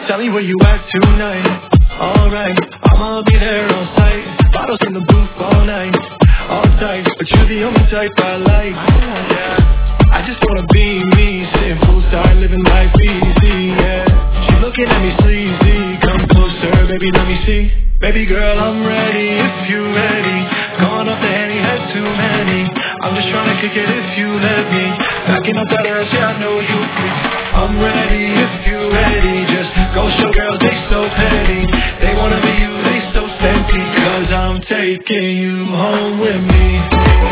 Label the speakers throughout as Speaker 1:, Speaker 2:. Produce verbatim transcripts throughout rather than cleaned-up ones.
Speaker 1: Tell me where you at tonight. Alright, I'ma be there on site. Bottles in the booth all night, all tight. But you're the only type I like. Yeah, I just wanna be me, sitting poolside, living life easy. Yeah, she looking at me sleazy. Come closer, baby, let me see. Baby girl, I'm ready if you ready. Gone off the Henny, had too many. I'm just trying to kick it if you let me. Backing up that ass, yeah, I know you free. I'm ready if you ready. Just go show girls they so petty. They wanna be you, they so sexy. Cause I'm taking you home with me.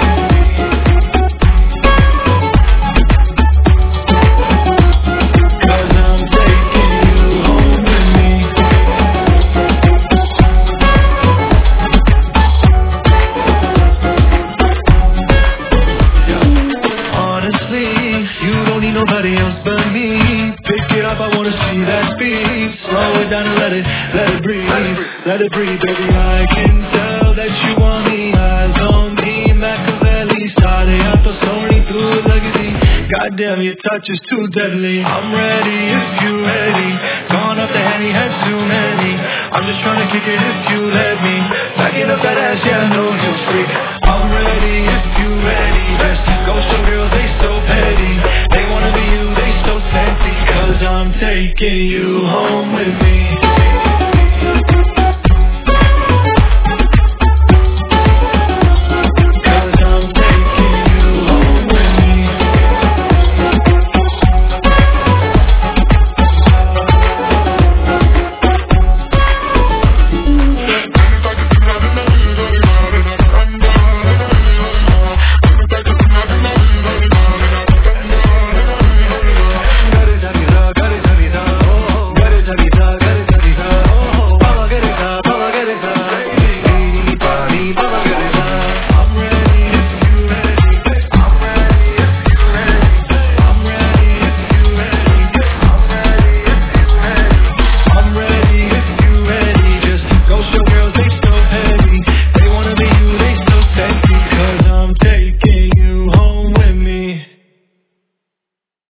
Speaker 1: Nobody else but me. Pick it up, I wanna see that speed. Slow it down and let it, let it breathe. Let it breathe, baby, I can tell that you want me. Eyes on me, Machiavelli. Started out the story through a legacy. Goddamn, your touch is too deadly. I'm ready if you ready. Gone off the Henny, had too many. I'm just trying to kick it if you let me. Backing up that ass, yeah, I know you freak. I'm ready if you ready. Just go show girls they so petty. They wanna be you, they so sexy. Cause I'm taking you